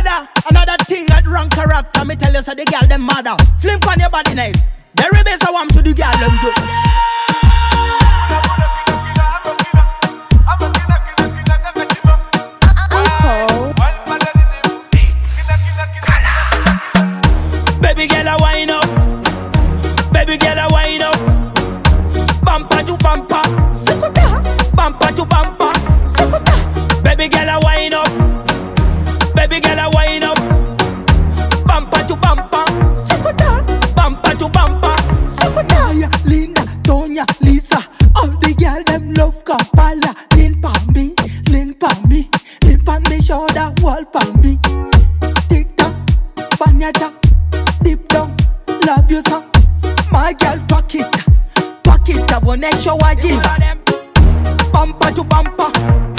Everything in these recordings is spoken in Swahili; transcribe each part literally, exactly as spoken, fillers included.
Another, another thing that wrong character. Me tell you, so the girl them mother. Flimp on your body nice. The rebels I want to the girl them do. Baby girl a wine up. Baby girl a wine up. Bumper to bumper. Sikuta. Bumper to bumper. Sikuta. Baby girl a wine up. Baby girl a wine up. Bumper to bumper. Sikuta. Bumper to bumper. Sikuta. Linda, Tonya, Lisa, all the girl them love Kampala. Lean pa me, lean pa me, lean pa me, shoulder wall pa me. Tick tock, banyata, deep down, love you so. My girl, twack it, twack it, I wanna show a G. Bumper to bumper,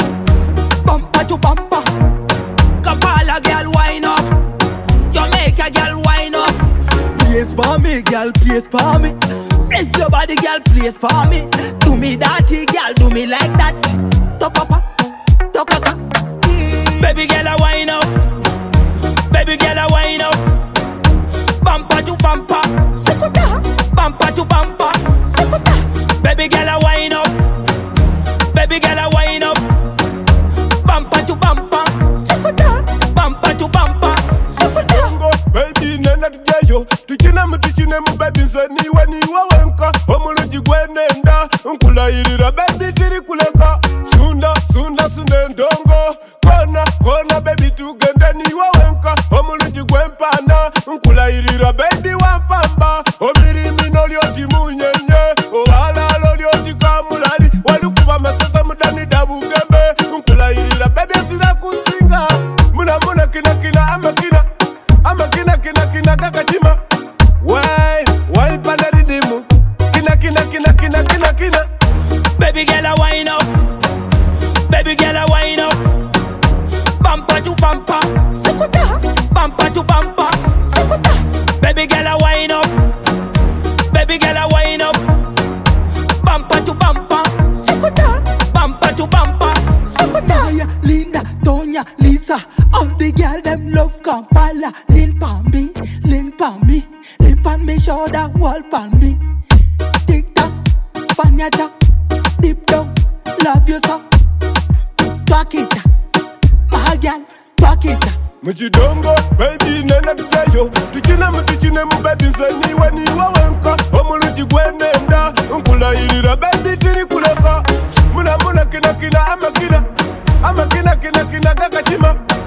bumper to bumper. Kampala girl wine up. Jamaica girl wine up. Place for me, girl, place for me. Flick your body girl, place for me. Do me dirty girl, do me like that. Tokapa, tokaka. Mm. Baby girl a wine up. Baby girl a wine up. Bumper to bumper. Sikuta, Bumper to bumper. sikuta. Baby girl a wine up. Baby girl a wine up. Bumper to bumper. Sikuta, Bumper to bumper. sikuta. Baby nena tujeyo tuchine mu tuchine mu baby zeni weni wawenka omuluji gwenenda nkulayirira baby tiri kuleka sunda sunda sunendongo kona kona baby tugende ni wawenka omuluji gwempana nkulayirira baby wampamba omirimi nolioti munyenye ohalalo lioti kamulali walikuba masasa mudani dabugembe nkulayirira baby sira kusinga muna muna kina kina amakina amakina kina kina kakachima why why panaridimu kina kina kina kina kina kina. Baby girl a wine up. Baby girl a wine up. Bumper to bumper. Sikuta, Bumper to bumper. sikuta. Baby girl a wine up. Baby girl a wine up. Bumper to bumper. Sikuta, Bumper to bumper. sikuta. Linda, Tonya, Lisa, all the girl them love Kampala. Lean pa me, lean pa me, lean pa me, shoulder wall pa me. Tick tock, banyata, deep down, love you so. Twack it, my girl, twack it. Mujidongo, baby nena tujeyo tuchine mu tuchine mu baby zeni weni wawenka omuluji gwenenda nkulayirira baby tiri kuleka muna muna kina kina amakina amakina kina kina kakachima